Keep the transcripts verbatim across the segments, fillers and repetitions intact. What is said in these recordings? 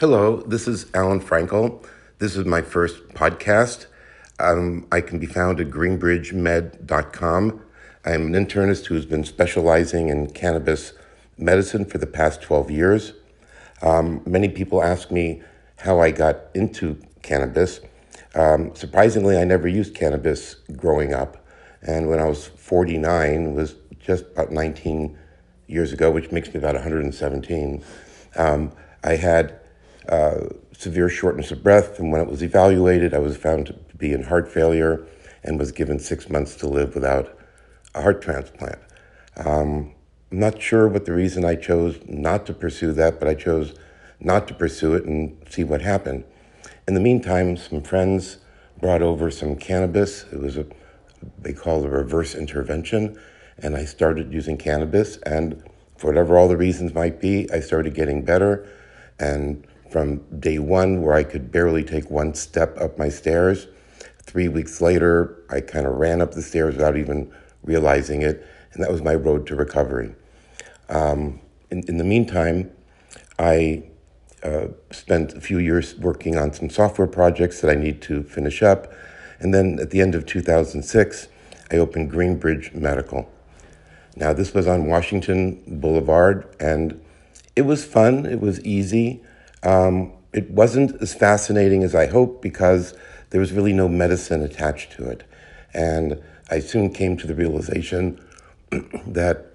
Hello, this is Alan Frankel. This is my first podcast. Um, I can be found at greenbridge med dot com. I'm an internist who's been specializing in cannabis medicine for the past twelve years. Um, many people ask me how I got into cannabis. Um, surprisingly, I never used cannabis growing up. And when I was forty-nine, it was just about nineteen years ago, which makes me about one hundred seventeen, um, I had uh, severe shortness of breath. And when it was evaluated, I was found to be in heart failure and was given six months to live without a heart transplant. Um, I'm not sure what the reason I chose not to pursue that, but I chose not to pursue it and see what happened. In the meantime, some friends brought over some cannabis. It was a, they call it a reverse intervention, and I started using cannabis, and for whatever all the reasons might be, I started getting better. And from day one, where I could barely take one step up my stairs, three weeks later, I kind of ran up the stairs without even realizing it, and that was my road to recovery. Um, in, in the meantime, I uh, spent a few years working on some software projects that I need to finish up, and then at the end of two thousand six, I opened Greenbridge Medical. Now, this was on Washington Boulevard, and it was fun, it was easy. Um, it wasn't as fascinating as I hoped because there was really no medicine attached to it. And I soon came to the realization that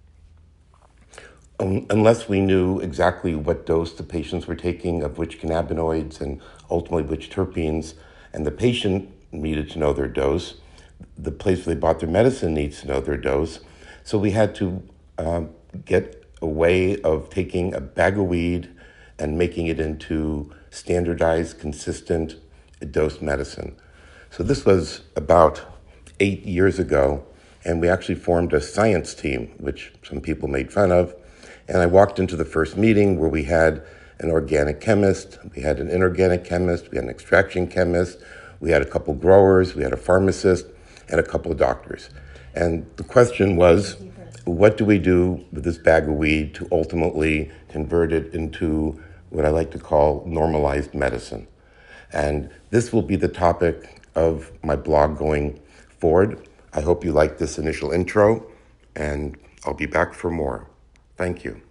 um, unless we knew exactly what dose the patients were taking of which cannabinoids and ultimately which terpenes, and the patient needed to know their dose, the place where they bought their medicine needs to know their dose. So we had to um, get a way of taking a bag of weed and making it into standardized, consistent dose medicine. So this was about eight years ago, and we actually formed a science team, which some people made fun of. And I walked into the first meeting where we had an organic chemist, we had an inorganic chemist, we had an extraction chemist, we had a couple growers, we had a pharmacist, and a couple of doctors. And the question was, what do we do with this bag of weed to ultimately convert it into what I like to call normalized medicine? And this will be the topic of my blog going forward. I hope you like this initial intro, and I'll be back for more. Thank you.